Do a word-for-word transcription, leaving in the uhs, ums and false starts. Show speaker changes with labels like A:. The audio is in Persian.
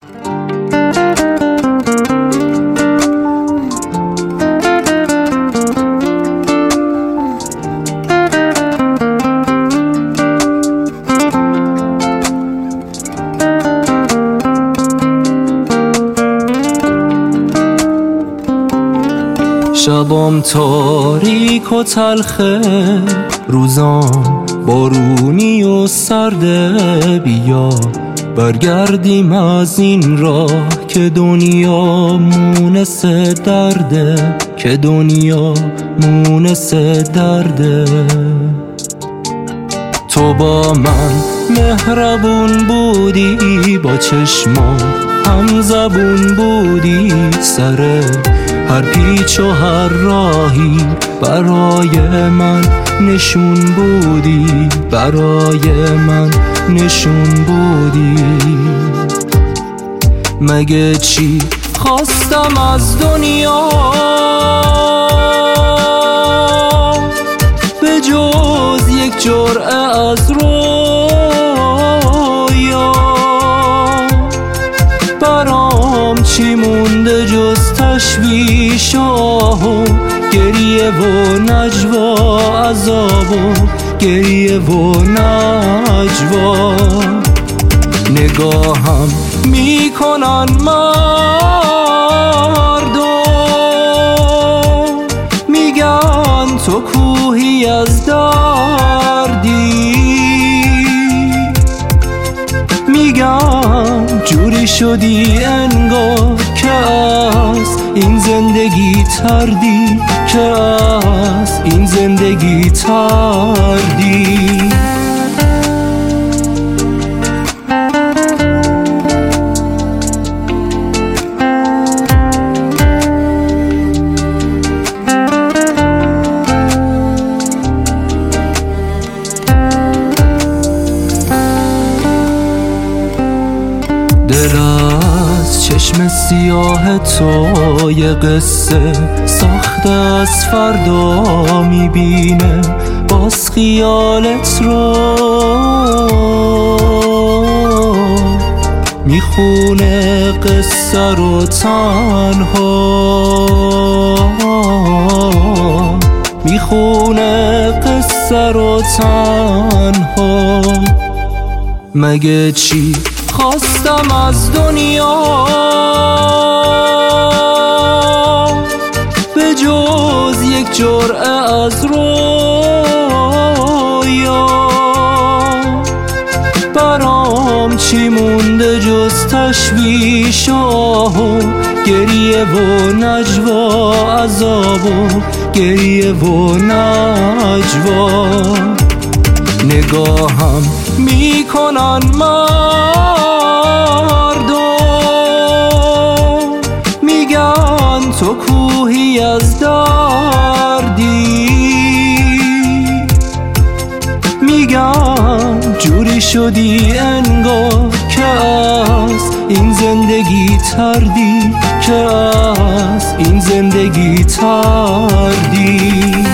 A: شبام تاریک و تلخه، روزام بارونی و سرده. بیا برگردیم از این راه که دنیا مونس درده، که دنیا مونس درده. تو با من مهربون بودی، با چشمات هم زبون بودی. سر هر پیچ و هر راهی برای من نشون بودی، برای من نشون بودی. مگه چی خواستم از دنیا به جز یک جرعه از رویا؟ برام چی مونده جز تشویش‌ها و گریه و نجوا، عذاب و گریه و نجوا. نگاهم میکنن مردم، میگن تو کوهی از دردی. میگن جوری شدی انگار که از این زندگی تردی، که از این زندگی تردی. دل از چشم سیاه تو یه قصه ساخته از فردا میبینه، باز خیالت رو میخونه قصه رو تنها، میخونه قصه رو تنها. مگه چی خواستم از دنیا به جز یک جرعه از رویا؟ برام چی مونده جز تشویش‌ها و گریه و نجوا، عذاب و گریه و نجوا. نگاهم میکنن مردم، میگن تو کوهی از دردی. میگن جوری شدی انگار که از این زندگی تردی، که از این زندگی تردی.